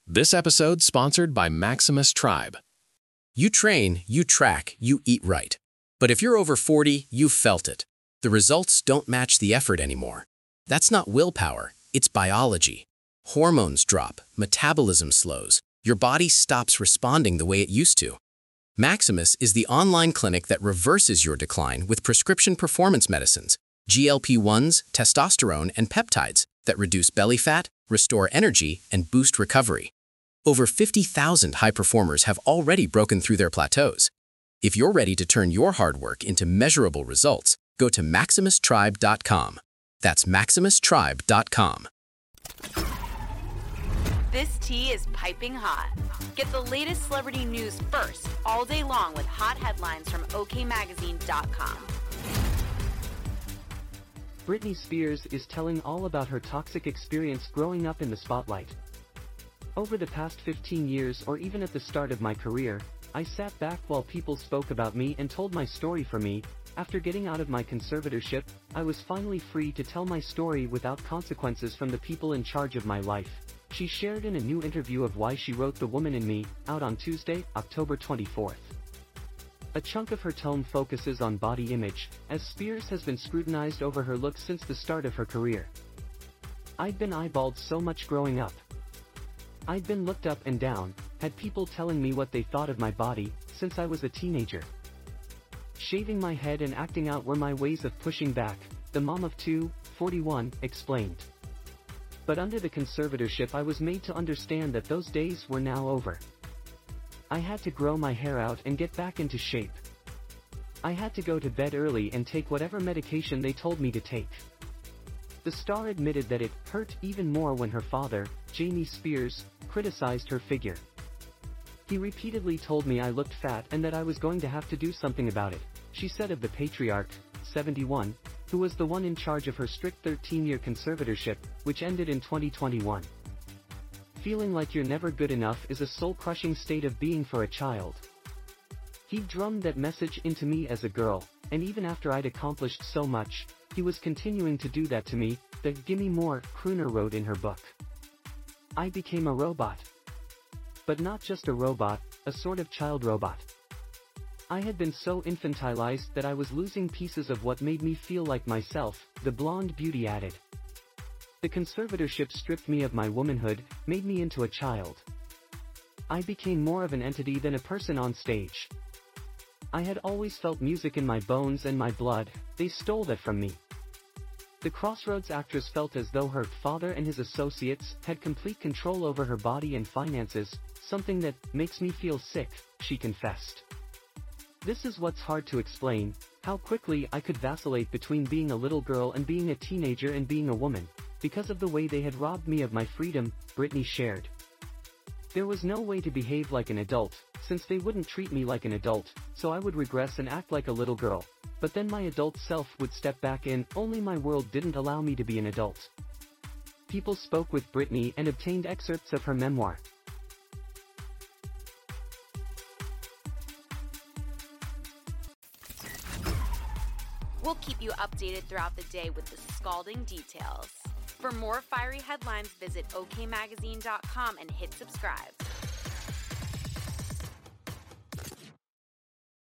This episode sponsored by Maximus Tribe. You train, you track, you eat right. But if you're over 40, you've felt it. The results don't match the effort anymore. That's not willpower, it's biology. Hormones drop, metabolism slows, your body stops responding the way it used to. Maximus is the online clinic that reverses your decline with prescription performance medicines, GLP-1s, testosterone, and peptides that reduce belly fat, restore energy, and boost recovery. Over 50,000 high performers have already broken through their plateaus. If you're ready to turn your hard work into measurable results, go to MaximusTribe.com. That's MaximusTribe.com. This tea is piping hot. Get the latest celebrity news first all day long with hot headlines from OKMagazine.com. Britney Spears is telling all about her toxic experience growing up in the spotlight. Over the past 15 years, or even at the start of my career, I sat back while people spoke about me and told my story for me. After getting out of my conservatorship, I was finally free to tell my story without consequences from the people in charge of my life. She shared in a new interview of why she wrote The Woman in Me, out on Tuesday, October 24th. A chunk of her tome focuses on body image, as Spears has been scrutinized over her looks since the start of her career. "I'd been eyeballed so much growing up. I'd been looked up and down, had people telling me what they thought of my body, since I was a teenager. Shaving my head and acting out were my ways of pushing back," the mom of two, 41, explained. "But under the conservatorship I was made to understand that those days were now over. I had to grow my hair out and get back into shape. I had to go to bed early and take whatever medication they told me to take." The star admitted that it hurt even more when her father, Jamie Spears, criticized her figure. "He repeatedly told me I looked fat and that I was going to have to do something about it," she said of the patriarch, 71, who was the one in charge of her strict 13-year conservatorship, which ended in 2021. "Feeling like you're never good enough is a soul-crushing state of being for a child. He drummed that message into me as a girl, and even after I'd accomplished so much, he was continuing to do that to me," the "Gimme More" crooner wrote in her book. "I became a robot. But not just a robot, a sort of child robot. I had been so infantilized that I was losing pieces of what made me feel like myself," the blonde beauty added. "The conservatorship stripped me of my womanhood, made me into a child. I became more of an entity than a person on stage. I had always felt music in my bones and my blood, they stole that from me." The Crossroads actress felt as though her father and his associates had complete control over her body and finances, "something that makes me feel sick," she confessed. "This is what's hard to explain, how quickly I could vacillate between being a little girl and being a teenager and being a woman, because of the way they had robbed me of my freedom," Britney shared. "There was no way to behave like an adult, since they wouldn't treat me like an adult, so I would regress and act like a little girl. But then my adult self would step back in, only my world didn't allow me to be an adult." People spoke with Britney and obtained excerpts of her memoir. We'll keep you updated throughout the day with the scalding details. For more fiery headlines, visit OKMagazine.com and hit subscribe.